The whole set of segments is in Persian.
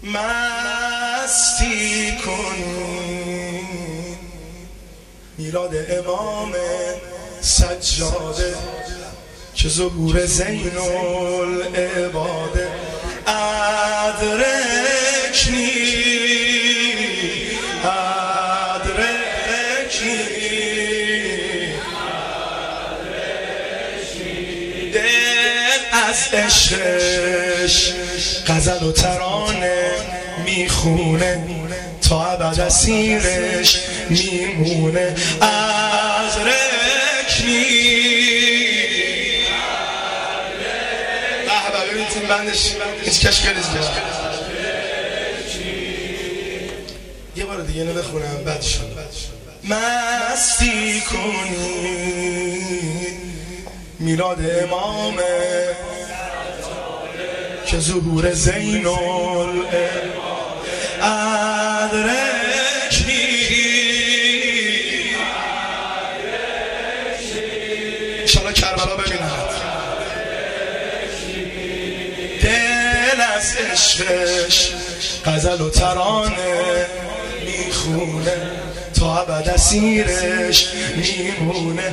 مستی کنی میلاد امام سجاده که ظهور زین العباده ادرکنی دل از عشقش غزل و ترانه میخونه تا ابد اسیرش میمونه از رکنی به ببینید این بندش هیچ کش خیلی زیاد یه بار دیگه اینو بخونم بعد شد مستی کنی میلاد امام که ظهور زین العباده ادرکنی انشاءالله کربلا ببینم دل از عشقش غزل و ترانه میخونه تا ابد اسیرش میمونه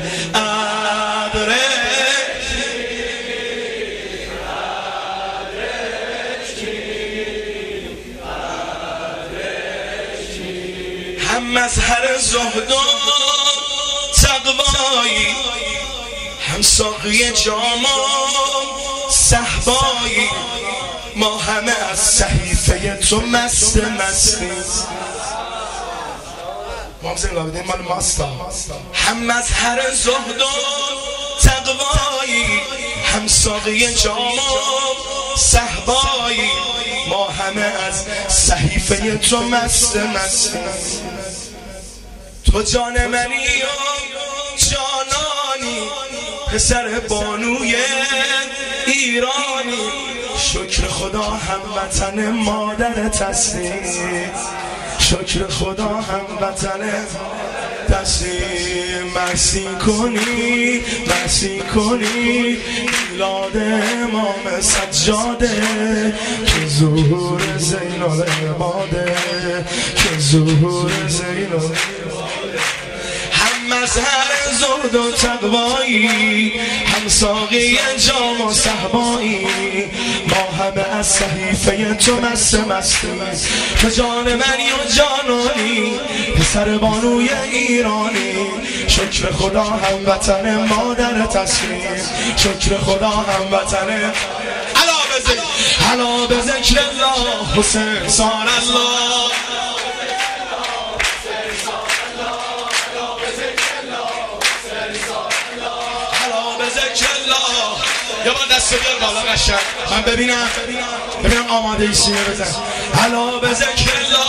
هم مظهر زهد و تقوایی هم ساقی جام و صهبایی ما همه از صحیفه تو مستیم ما هم زنگاه بدیم مال ماستا هم مظهر زهد و تقوایی هم ساقی جام و صهبایی ما همه از صحیفه تو مستیم تو جان منی و جانانی پسر بانوی ایرانی شکر خدا هموطن مادرت هستی شکر خدا هموطن تسلیم مرسی کنی میلاد امام سجاده که ظهور زین العباده که ظهور زین العباده هم مظهر زهد و تقوایی هم ساقی جام و صهبایی ما همه از صحیفه تو مستیم تو جان منی و جانانی پسر بانوی ایرانی شکر خدا هموطن مادر تسلیم شکر خدا هموطن علا به ذکر الله حسین سار الله یه بار دست بیار بالا قشنگ من ببینم آماده ای سینه بزن علا به ذکر الله